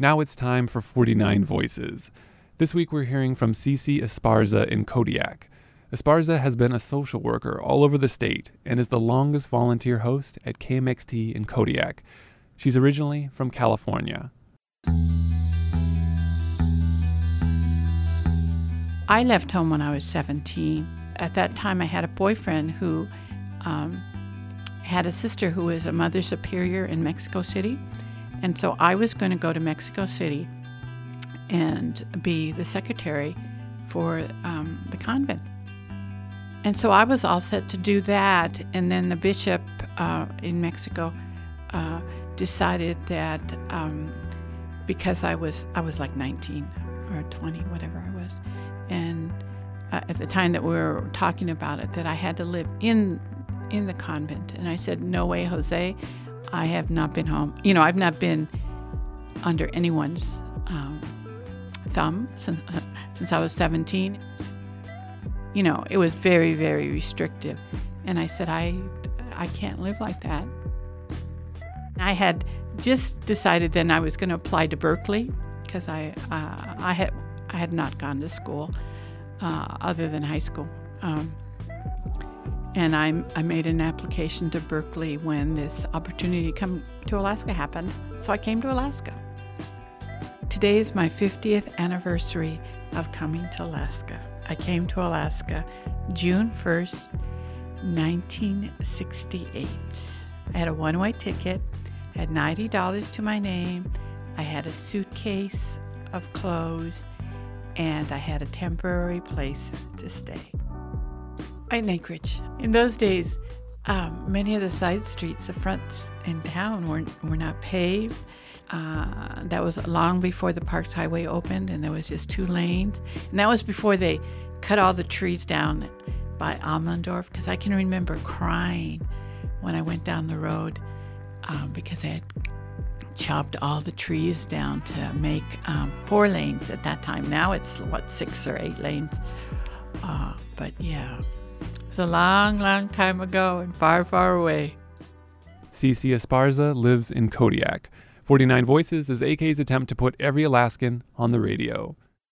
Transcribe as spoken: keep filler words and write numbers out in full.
Now it's time for forty-nine Voices. This week we're hearing from Cece Esparza in Kodiak. Esparza has been a social worker all over the state and is the longest volunteer host at K M X T in Kodiak. She's originally from California. I left home when I was seventeen. At that time, I had a boyfriend who um, had a sister who was a mother superior in Mexico City. And so I was going to go to Mexico City and be the secretary for um, the convent. And so I was all set to do that. And then the bishop uh, in Mexico uh, decided that um, because I was I was like nineteen or twenty, whatever I was, and uh, at the time that we were talking about it, that I had to live in in the convent. And I said, no way, Jose. I have not been home. You know, I've not been under anyone's um, thumb since, uh, since I was seventeen. You know, it was very, very restrictive. And I said, I, I can't live like that. I had just decided then I was going to apply to Berkeley because I, uh, I had, I had not gone to school uh, other than high school. Um, And I, I made an application to Berkeley when this opportunity to come to Alaska happened. So I came to Alaska. Today is my fiftieth anniversary of coming to Alaska. I came to Alaska June first, nineteen sixty-eight. I had a one-way ticket, I had ninety dollars to my name, I had a suitcase of clothes, and I had a temporary place to stay. In Anchorage. In those days, um, many of the side streets, the fronts in town, were were not paved. Uh, that was long before the Parks Highway opened, and there was just two lanes. And that was before they cut all the trees down by Almendorf, because I can remember crying when I went down the road um, because they had chopped all the trees down to make um, four lanes at that time. Now it's, what, six or eight lanes. Uh, but yeah. It was a long, long time ago and far, far away. Cece Esparza lives in Kodiak. forty-nine Voices is A K's attempt to put every Alaskan on the radio.